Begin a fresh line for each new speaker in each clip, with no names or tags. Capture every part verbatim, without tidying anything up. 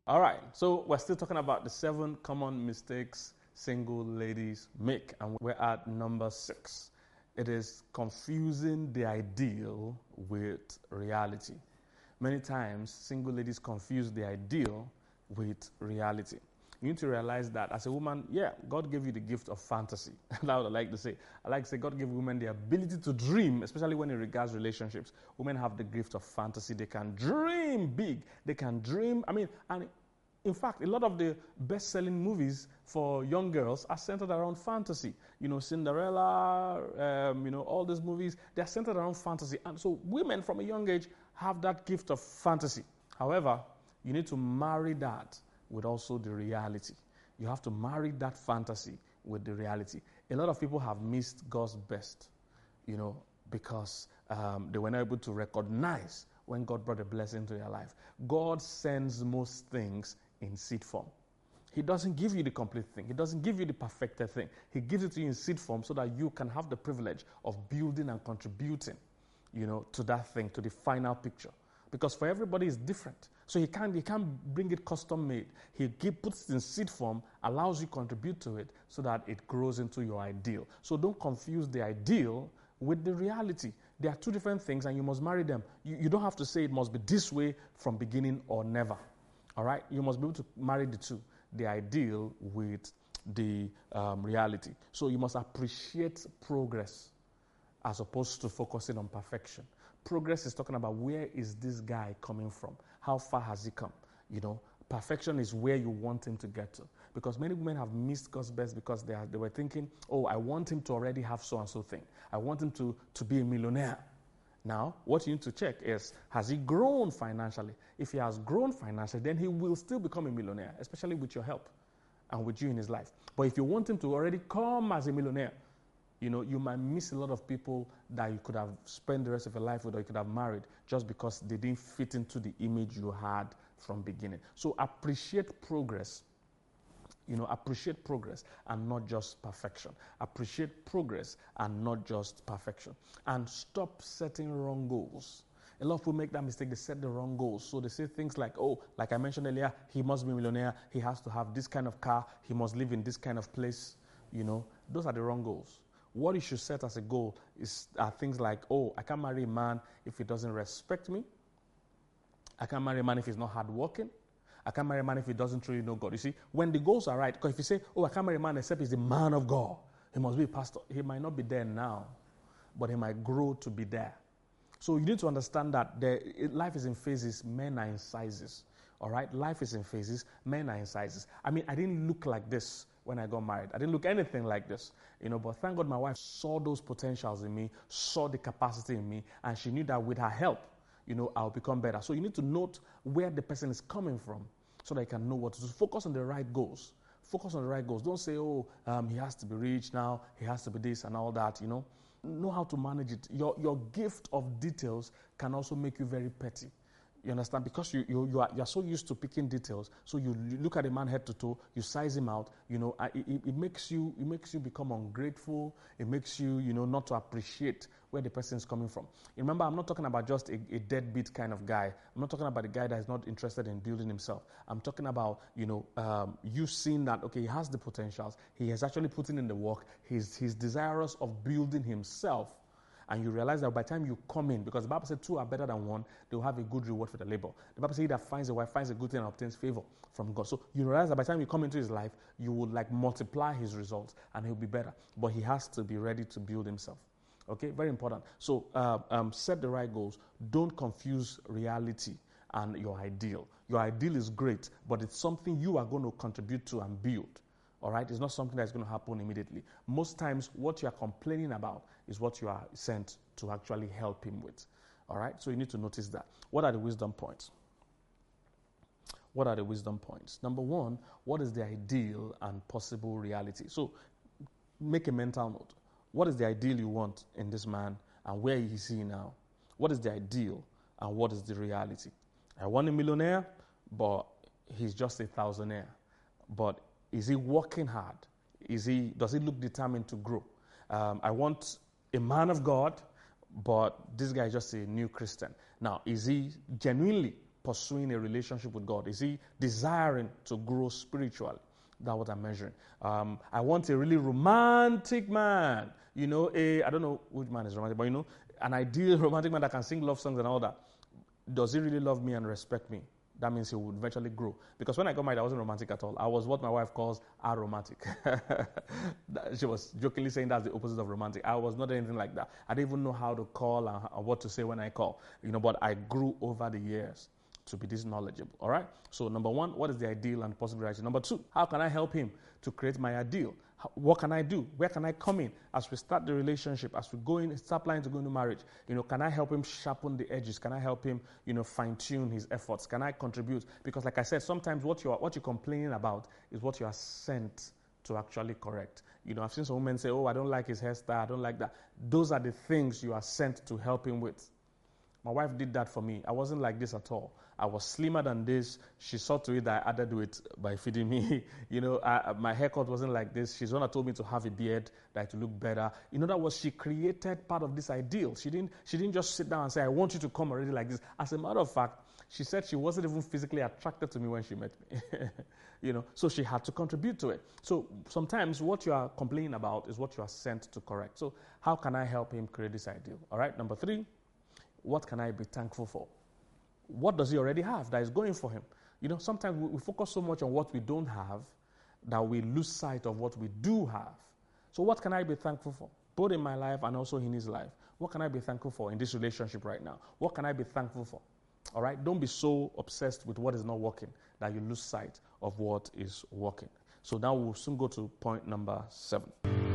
All right, so we're still talking about the seven common mistakes single ladies make, and we're at number six. It is confusing the ideal with reality. Many times, single ladies confuse the ideal with reality. You need to realize that as a woman, yeah, God gave you the gift of fantasy. That's what I like to say. I like to say God gave women the ability to dream, especially when it regards relationships. Women have the gift of fantasy. They can dream big. They can dream. I mean, and in fact, a lot of the best-selling movies for young girls are centered around fantasy. You know, Cinderella, um, you know, all these movies, they're centered around fantasy. And so women from a young age have that gift of fantasy. However, you need to marry that with also the reality. You have to marry that fantasy with the reality. A lot of people have missed God's best, you know, because um, they were not able to recognize when God brought a blessing to their life. God sends most things in seed form. He doesn't give you the complete thing. He doesn't give you the perfected thing. He gives it to you in seed form so that you can have the privilege of building and contributing, you know, to that thing, to the final picture. Because for everybody it's different. So he can't, he can't bring it custom made. He give, puts it in seed form, allows you to contribute to it so that it grows into your ideal. So don't confuse the ideal with the reality. There are two different things and you must marry them. You, you don't have to say it must be this way from beginning or never. All right? You must be able to marry the two, the ideal with the um, reality. So you must appreciate progress as opposed to focusing on perfection. Progress is talking about where is this guy coming from? How far has he come? You know, perfection is where you want him to get to. Because many women have missed God's best because they, are, they were thinking, oh, I want him to already have so-and-so thing. I want him to, to be a millionaire. Now, what you need to check is, has he grown financially? If he has grown financially, then he will still become a millionaire, especially with your help and with you in his life. But if you want him to already come as a millionaire, you know, you might miss a lot of people that you could have spent the rest of your life with or you could have married just because they didn't fit into the image you had from beginning. So appreciate progress. You know, appreciate progress and not just perfection. Appreciate progress and not just perfection. And stop setting wrong goals. A lot of people make that mistake. They set the wrong goals. So they say things like, oh, like I mentioned earlier, he must be a millionaire. He has to have this kind of car. He must live in this kind of place. You know, those are the wrong goals. What you should set as a goal is are things like, oh, I can't marry a man if he doesn't respect me. I can't marry a man if he's not hardworking. I can't marry a man if he doesn't truly know God. You see, when the goals are right, because if you say, oh, I can't marry a man except he's the man of God, he must be a pastor. He might not be there now, but he might grow to be there. So you need to understand that there, life is in phases, men are in sizes. All right? Life is in phases, men are in sizes. I mean, I didn't look like this when I got married. I didn't look anything like this, you know, but thank God my wife saw those potentials in me, saw the capacity in me, and she knew that with her help, you know, I'll become better. So you need to note where the person is coming from so that you can know what to do. Focus on the right goals. Focus on the right goals. Don't say, oh, um, he has to be rich now, he has to be this and all that, you know. Know how to manage it. Your, your gift of details can also make you very petty. You understand? Because you, you, you, are, you are so used to picking details, so you, you look at a man head to toe, you size him out, you know, it, it, it makes you it makes you become ungrateful, it makes you, you know, not to appreciate where the person is coming from. Remember, I'm not talking about just a, a deadbeat kind of guy. I'm not talking about a guy that is not interested in building himself. I'm talking about, you know, um, you seeing that, okay, he has the potentials, he has actually put in the work, he's, he's desirous of building himself. And you realize that by the time you come in, because the Bible said two are better than one, they will have a good reward for the labor. The Bible says he that finds a wife finds a good thing and obtains favor from God. So you realize that by the time you come into his life, you will like multiply his results and he'll be better. But he has to be ready to build himself. Okay, very important. So uh, um, set the right goals. Don't confuse reality and your ideal. Your ideal is great, but it's something you are going to contribute to and build. All right, it's not something that's going to happen immediately. Most times, what you are complaining about is what you are sent to actually help him with. All right, so you need to notice that. What are the wisdom points? What are the wisdom points? Number one, what is the ideal and possible reality? So make a mental note. What is the ideal you want in this man and where is he now? What is the ideal and what is the reality? I want a millionaire, but he's just a thousandaire. But is he working hard? Is he? Does he look determined to grow? Um, I want a man of God, but this guy is just a new Christian. Now, is he genuinely pursuing a relationship with God? Is he desiring to grow spiritually? That's what I'm measuring. Um, I want a really romantic man. You know, a, I don't know which man is romantic, but you know, an ideal romantic man that can sing love songs and all that. Does he really love me and respect me? That means he would eventually grow. Because when I got married, I wasn't romantic at all. I was what my wife calls aromantic. She was jokingly saying that's the opposite of romantic. I was not anything like that. I didn't even know how to call and, and what to say when I call. You know, but I grew over the years to be this knowledgeable. All right? So number one, what is the ideal and possible reality? Number two, how can I help him to create my ideal? How, what can I do? Where can I come in as we start the relationship, as we go in, start planning to go into marriage? You know, can I help him sharpen the edges? Can I help him, you know, fine-tune his efforts? Can I contribute? Because like I said, sometimes what you are what you're complaining about is what you are sent to actually correct. You know, I've seen some women say, oh, I don't like his hairstyle, I don't like that. Those are the things you are sent to help him with. My wife did that for me. I wasn't like this at all. I was slimmer than this. She saw to it that I added to it by feeding me. you know, I, my haircut wasn't like this. She's the one that told me to have a beard, that to look better. In other words, she created part of this ideal. She didn't, she didn't just sit down and say, I want you to come already like this. As a matter of fact, she said she wasn't even physically attracted to me when she met me. you know, so she had to contribute to it. So sometimes what you are complaining about is what you are sent to correct. So how can I help him create this ideal? All right, number three, what can I be thankful for? What does he already have that is going for him? You know, sometimes we, we focus so much on what we don't have that we lose sight of what we do have. So what can I be thankful for? Both in my life and also in his life. What can I be thankful for in this relationship right now? What can I be thankful for? All right? Don't be so obsessed with what is not working that you lose sight of what is working. So now we'll soon go to point number seven.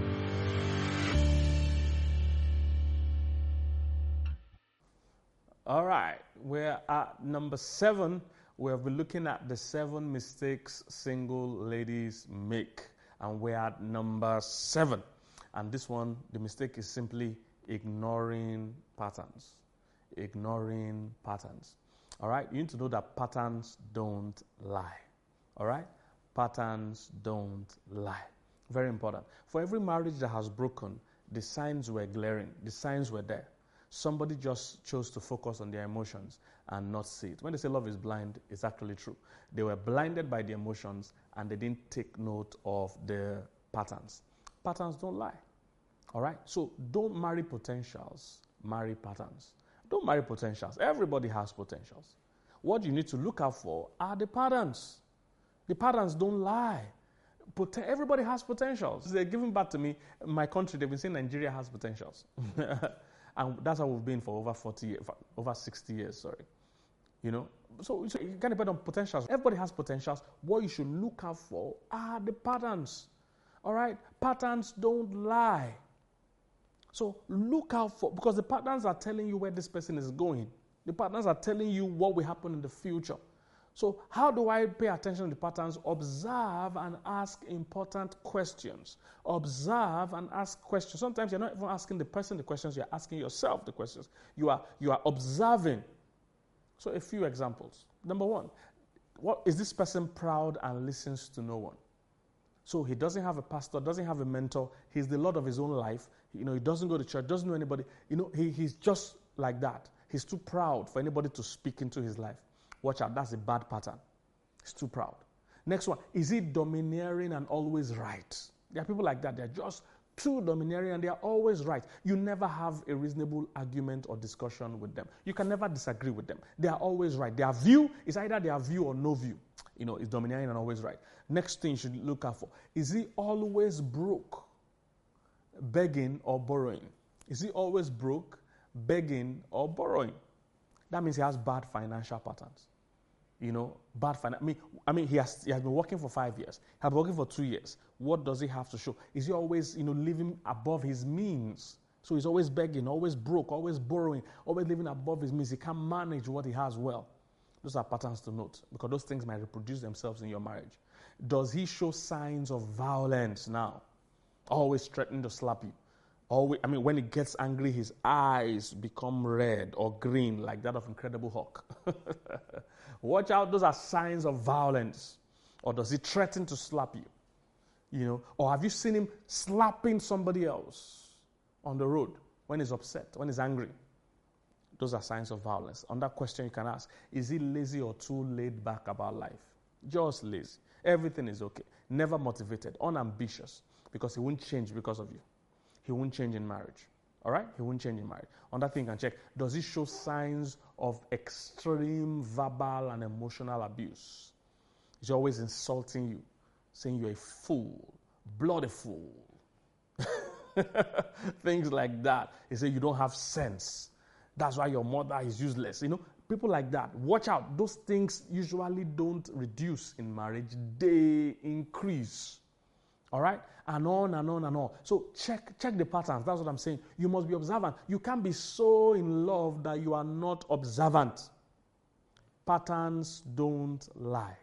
All right, we're at number seven. We'll be looking at the seven mistakes single ladies make. And we're at number seven. And this one, the mistake is simply ignoring patterns. Ignoring patterns. All right, you need to know that patterns don't lie. All right, patterns don't lie. Very important. For every marriage that has broken, the signs were glaring. The signs were there. Somebody just chose to focus on their emotions and not see it. When they say love is blind, it's actually true. They were blinded by the emotions and they didn't take note of the patterns. Patterns don't lie. All right? So don't marry potentials, marry patterns. Don't marry potentials. Everybody has potentials. What you need to look out for are the patterns. The patterns don't lie. Pot- everybody has potentials. They're giving back to me. My country, they've been saying Nigeria has potentials. And that's how we've been for over forty years, over sixty years, sorry. You know, so, so it can depend on potentials. Everybody has potentials. What you should look out for are the patterns. All right? Patterns don't lie. So look out for, because the patterns are telling you where this person is going. The patterns are telling you what will happen in the future. So how do I pay attention to the patterns? Observe and ask important questions. Observe and ask questions. Sometimes you're not even asking the person the questions, you're asking yourself the questions. You are, you are observing. So a few examples. Number one, what is this person proud and listens to no one? So he doesn't have a pastor, doesn't have a mentor. He's the Lord of his own life. You know, he doesn't go to church, doesn't know anybody. You know, he, he's just like that. He's too proud for anybody to speak into his life. Watch out, that's a bad pattern. He's too proud. Next one, is he domineering and always right? There are people like that. They're just too domineering and they are always right. You never have a reasonable argument or discussion with them. You can never disagree with them. They are always right. Their view is either their view or no view. You know, is domineering and always right. Next thing you should look out for, is he always broke, begging or borrowing? Is he always broke, begging or borrowing? That means he has bad financial patterns. You know, bad finance. I mean, I mean, he has he has been working for five years. He has been working for two years. What does he have to show? Is he always, you know, living above his means? So he's always begging, always broke, always borrowing, always living above his means. He can't manage what he has well. Those are patterns to note because those things might reproduce themselves in your marriage. Does he show signs of violence now? Always threatening to slap you. Always, I mean, when he gets angry, his eyes become red or green like that of Incredible Hulk. Watch out, those are signs of violence. Or does he threaten to slap you? You know, or have you seen him slapping somebody else on the road when he's upset, when he's angry? Those are signs of violence. On that question, you can ask, is he lazy or too laid back about life? Just lazy. Everything is okay. Never motivated, unambitious, because he won't change because of you. He won't change in marriage. All right? He won't change in marriage. On that thing, you can check, does he show signs of extreme verbal and emotional abuse? He's always insulting you, saying you're a fool, bloody fool. Things like that. He says you don't have sense. That's why your mother is useless. You know, people like that. Watch out. Those things usually don't reduce in marriage. They increase. All right? And on and on and on. So check, check the patterns. That's what I'm saying. You must be observant. You can't be so in love that you are not observant. Patterns don't lie.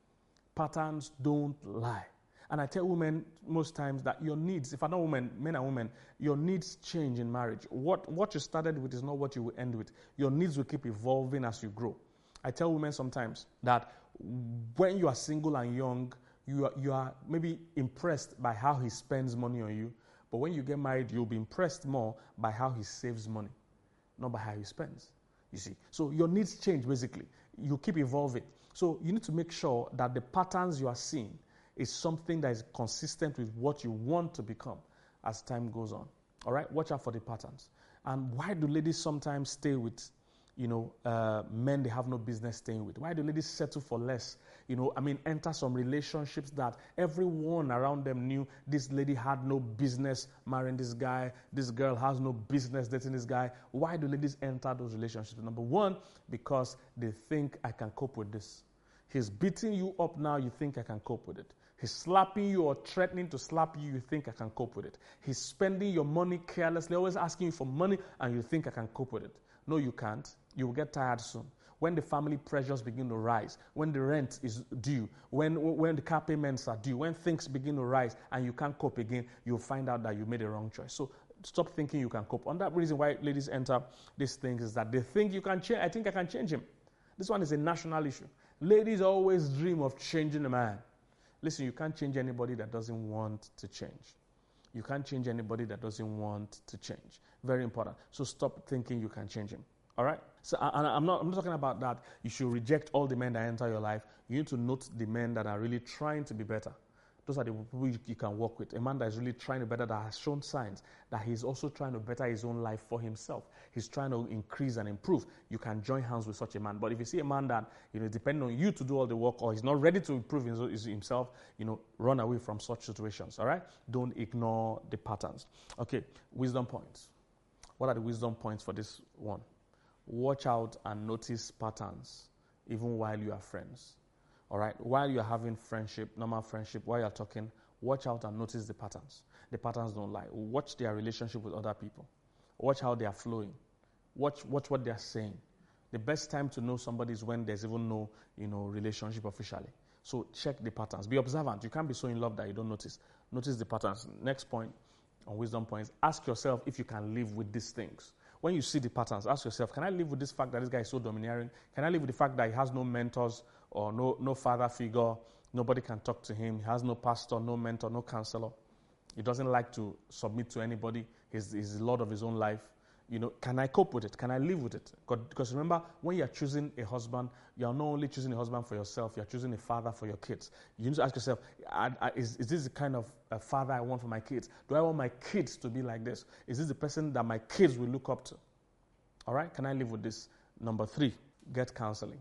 Patterns don't lie. And I tell women most times that your needs, if I know women, men and women, your needs change in marriage. What, what you started with is not what you will end with. Your needs will keep evolving as you grow. I tell women sometimes that when you are single and young, you are, you are maybe impressed by how he spends money on you. But when you get married, you'll be impressed more by how he saves money, not by how he spends. You see? So your needs change, basically. You keep evolving. So you need to make sure that the patterns you are seeing is something that is consistent with what you want to become as time goes on. All right? Watch out for the patterns. And why do ladies sometimes stay with, you know, uh, men they have no business staying with? Why do ladies settle for less? You know, I mean, enter some relationships that everyone around them knew this lady had no business marrying this guy. This girl has no business dating this guy. Why do ladies enter those relationships? Number one, because they think I can cope with this. He's beating you up now, you think I can cope with it. He's slapping you or threatening to slap you, you think I can cope with it. He's spending your money carelessly, always asking you for money, and you think I can cope with it. No, you can't. You will get tired soon. When the family pressures begin to rise, when the rent is due, when, when the car payments are due, when things begin to rise and you can't cope again, you'll find out that you made a wrong choice. So stop thinking you can cope. On that reason why ladies enter these things is that they think you can change. I think I can change him. This one is a national issue. Ladies always dream of changing a man. Listen, you can't change anybody that doesn't want to change. You can't change anybody that doesn't want to change. Very important. So stop thinking you can change him. All right? So and I'm not, I'm not talking about that. You should reject all the men that enter your life. You need to note the men that are really trying to be better. Those are the people you can work with. A man that is really trying to better, that has shown signs that he's also trying to better his own life for himself. He's trying to increase and improve. You can join hands with such a man. But if you see a man that, you know, depending on you to do all the work, or he's not ready to improve himself, you know, run away from such situations. All right? Don't ignore the patterns. Okay, wisdom points. What are the wisdom points for this one? Watch out and notice patterns, even while you are friends. All right, while you're having friendship, normal friendship, while you're talking, watch out and notice the patterns. The patterns don't lie. Watch their relationship with other people. Watch how they are flowing. Watch, watch what they are saying. The best time to know somebody is when there's even no, you know, relationship officially. So check the patterns. Be observant. You can't be so in love that you don't notice. Notice the patterns. Next point on wisdom points, ask yourself if you can live with these things. When you see the patterns, ask yourself, can I live with this fact that this guy is so domineering? Can I live with the fact that he has no mentors or no, no father figure? Nobody can talk to him. He has no pastor, no mentor, no counselor. He doesn't like to submit to anybody. He's, he's the Lord of his own life. You know, can I cope with it? Can I live with it? Because remember, when you're choosing a husband, you're not only choosing a husband for yourself, you're choosing a father for your kids. You need to ask yourself, I, I, is, is this the kind of uh, father I want for my kids? Do I want my kids to be like this? Is this the person that my kids will look up to? All right? Can I live with this? Number three, get counseling.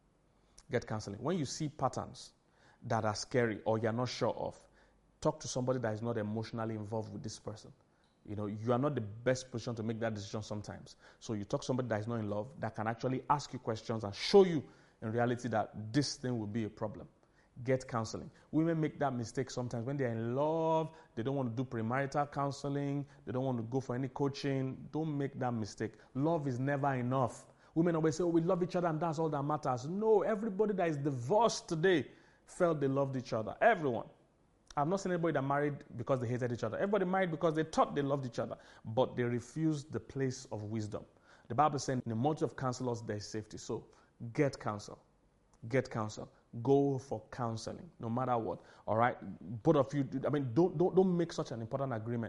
Get counseling. When you see patterns that are scary or you're not sure of, talk to somebody that is not emotionally involved with this person. You know, you are not the best position to make that decision sometimes. So you talk to somebody that is not in love, that can actually ask you questions and show you in reality that this thing will be a problem. Get counseling. Women make that mistake sometimes when they're in love. They don't want to do premarital counseling. They don't want to go for any coaching. Don't make that mistake. Love is never enough. Women always say, oh, we love each other and that's all that matters. No, everybody that is divorced today felt they loved each other. Everyone. I've not seen anybody that married because they hated each other. Everybody married because they thought they loved each other, but they refused the place of wisdom. The Bible says, in the multitude of counselors, there is safety. So get counsel. Get counsel. Go for counseling, no matter what. All right? Both of you, I mean, don't, don't, don't make such an important agreement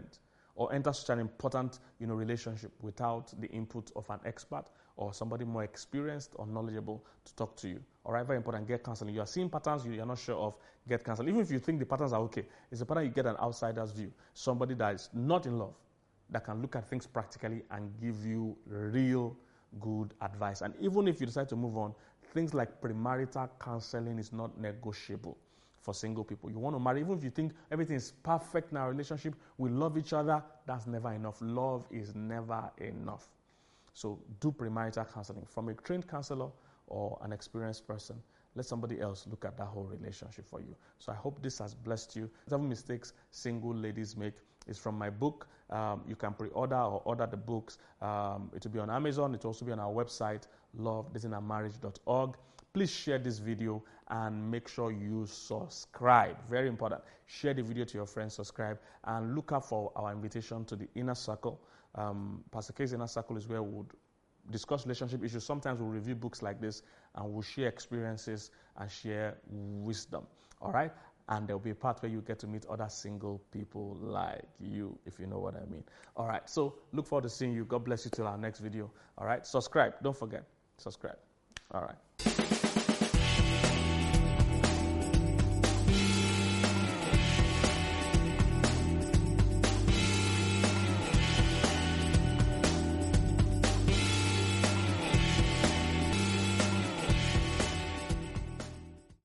or enter such an important, you know, relationship without the input of an expert or somebody more experienced or knowledgeable to talk to you. All right, very important. Get counseling. You are seeing patterns you are not sure of. Get counseling. Even if you think the patterns are okay, it's important you get an outsider's view. Somebody that is not in love, that can look at things practically and give you real good advice. And even if you decide to move on, things like premarital counseling is not negotiable for single people. You want to marry, even if you think everything is perfect in our relationship, we love each other, that's never enough. Love is never enough. So do premarital counseling from a trained counselor or an experienced person. Let somebody else look at that whole relationship for you. So I hope this has blessed you. Seven Mistakes Single Ladies Make is from my book. Um, you can pre-order or order the books. Um, it will be on Amazon. It will also be on our website, love dating and marriage dot org. Please share this video and make sure you subscribe. Very important. Share the video to your friends, subscribe, and look out for our invitation to the Inner Circle. Um, Pastor K's Inner Circle is where we would discuss relationship issues. Sometimes we'll review books like this and we'll share experiences and share wisdom. All right? And there'll be a part where you get to meet other single people like you, if you know what I mean. All right. So look forward to seeing you. God bless you till our next video. All right. Subscribe. Don't forget. Subscribe. All right.